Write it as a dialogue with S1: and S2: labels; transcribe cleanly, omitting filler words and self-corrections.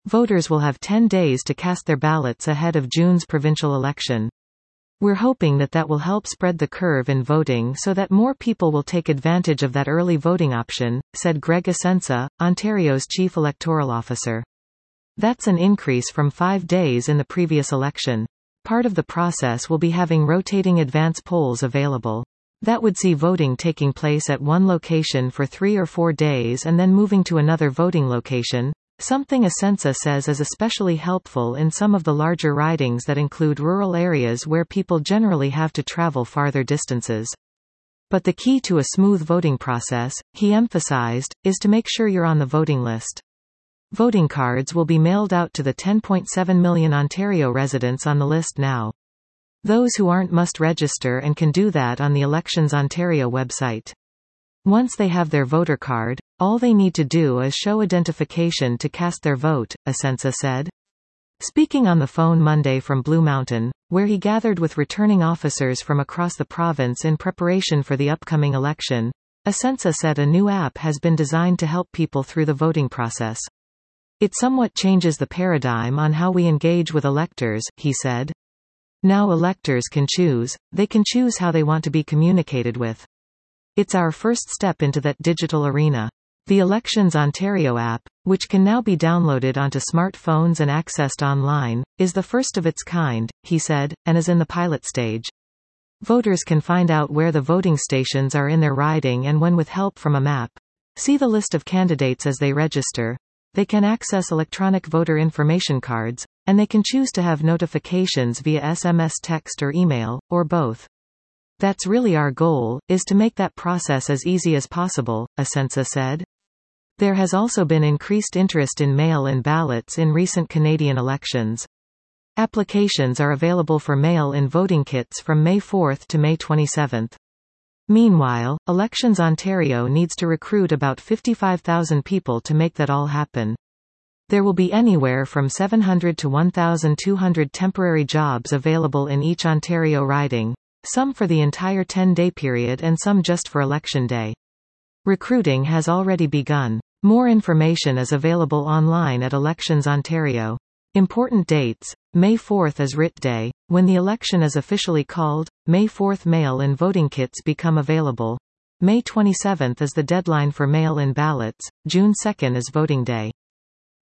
S1: Voters will have 10 days to cast their ballots ahead of June's provincial election. We're hoping that will help spread the curve in voting so that more people will take advantage of that early voting option, said Greg Asensa, Ontario's chief electoral officer. That's an increase from 5 days in the previous election. Part of the process will be having rotating advance polls available. That would see voting taking place at one location for 3 or 4 days and then moving to another voting location, something Asensa says is especially helpful in some of the larger ridings that include rural areas where people generally have to travel farther distances. But the key to a smooth voting process, he emphasized, is to make sure you're on the voting list. Voting cards will be mailed out to the 10.7 million Ontario residents on the list now. Those who aren't must register and can do that on the Elections Ontario website. Once they have their voter card, all they need to do is show identification to cast their vote, Asensa said. Speaking on the phone Monday from Blue Mountain, where he gathered with returning officers from across the province in preparation for the upcoming election, Asensa said a new app has been designed to help people through the voting process. It somewhat changes the paradigm on how we engage with electors, he said. Now electors can choose, they can choose how they want to be communicated with. It's our first step into that digital arena. The Elections Ontario app, which can now be downloaded onto smartphones and accessed online, is the first of its kind, he said, and is in the pilot stage. Voters can find out where the voting stations are in their riding and when, with help from a map, see the list of candidates as they register. They can access electronic voter information cards, and they can choose to have notifications via SMS, text or email, or both. That's really our goal, is to make that process as easy as possible, Asensa said. There has also been increased interest in mail-in ballots in recent Canadian elections. Applications are available for mail-in voting kits from May 4 to May 27. Meanwhile, Elections Ontario needs to recruit about 55,000 people to make that all happen. There will be anywhere from 700 to 1,200 temporary jobs available in each Ontario riding, some for the entire 10-day period and some just for Election Day. Recruiting has already begun. More information is available online at Elections Ontario. Important dates: May 4 is RIT Day, when the election is officially called. May 4 mail-in voting kits become available. May 27 is the deadline for mail-in ballots. June 2 is voting day.